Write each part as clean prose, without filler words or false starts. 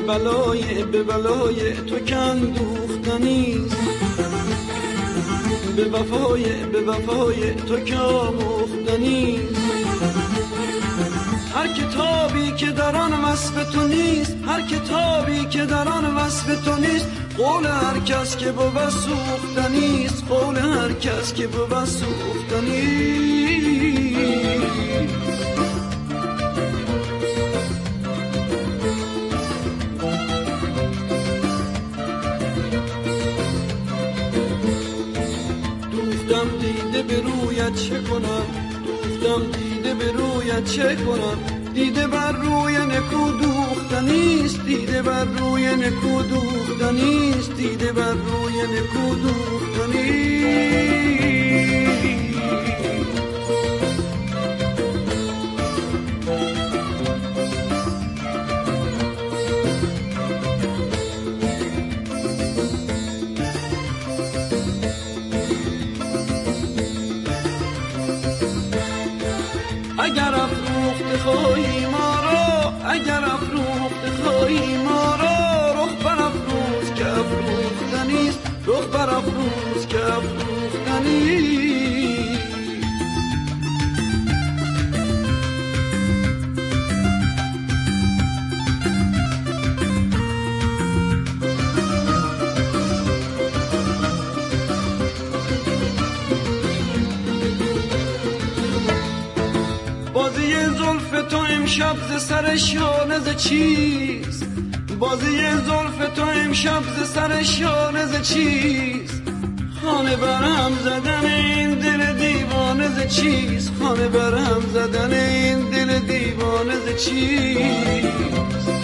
بلای تو که اندوختنیست، به وفای تو که آموختنیست. هر کتابی که در آن وصف تو نیست، هر کتابی که در آن وصف تو نیست، قول هر کس که بود سوختنیست، قول هر کس که بود سوختنیست. دوختم دیده به رویت چه کنم، دوختم دیده به رویت چه کنم، دیده بر روی نکو دوختنیست، دیده بر روی نکو دوختنیست، دیده بر روی نکو دوختنیست. اگر افروخته خواهی ما را، اگر افروخته خواهی ما را، رخ بر افروز که افروختنیست، رخ بر افروز که افروختنیست. بازی زلف تو امشب ز سر شانه ز چیست، بازی زلف تو امشب ز سر شانه ز چیست، خانه برهم زدن این دل دیوانه ز چیست، خانه برهم زدن این دل دیوانه ز چیست.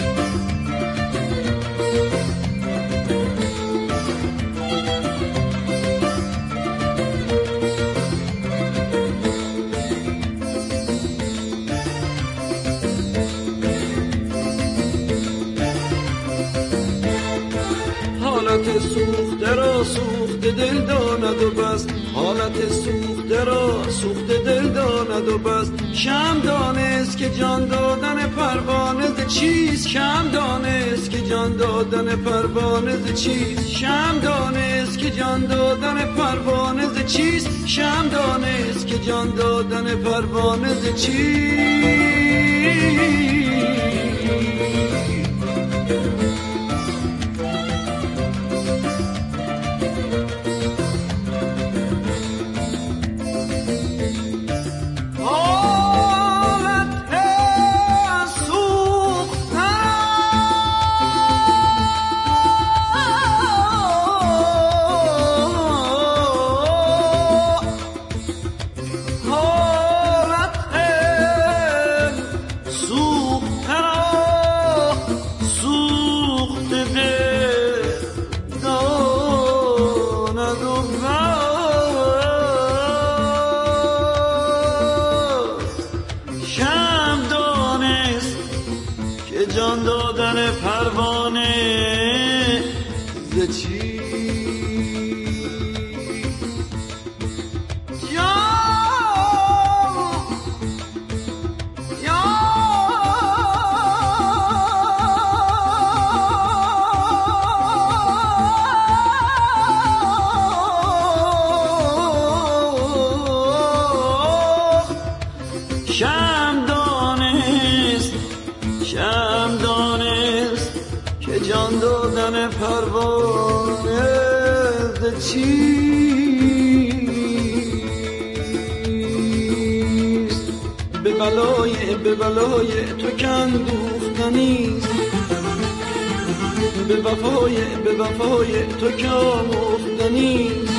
حالت سوخته را سوخته دل داند و بس، حالت سوخته را سوخته دل داند و بس. شم دانست که جان دادن پروانه ز چیست، شم دانست که جان دادن پروانه ز چیست، شم دانست که جان دادن پروانه ز چیست، شم دانست که جان دادن پروانه ز چیست. جان دادن پروانه ز چی شم دانست که جان دادن پروانه ز چیست. به بلای تو که اندوختنیست، به وفای تو که آموختنیست.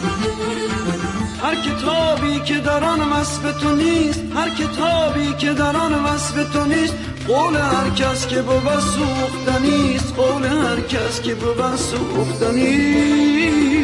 هر کتابی که در آن وصف تو نیست، هر کتابی که در آن وصف تو نیست، قول هر کس که بود سوختنیست، قول هر کس که بود سوختنیست.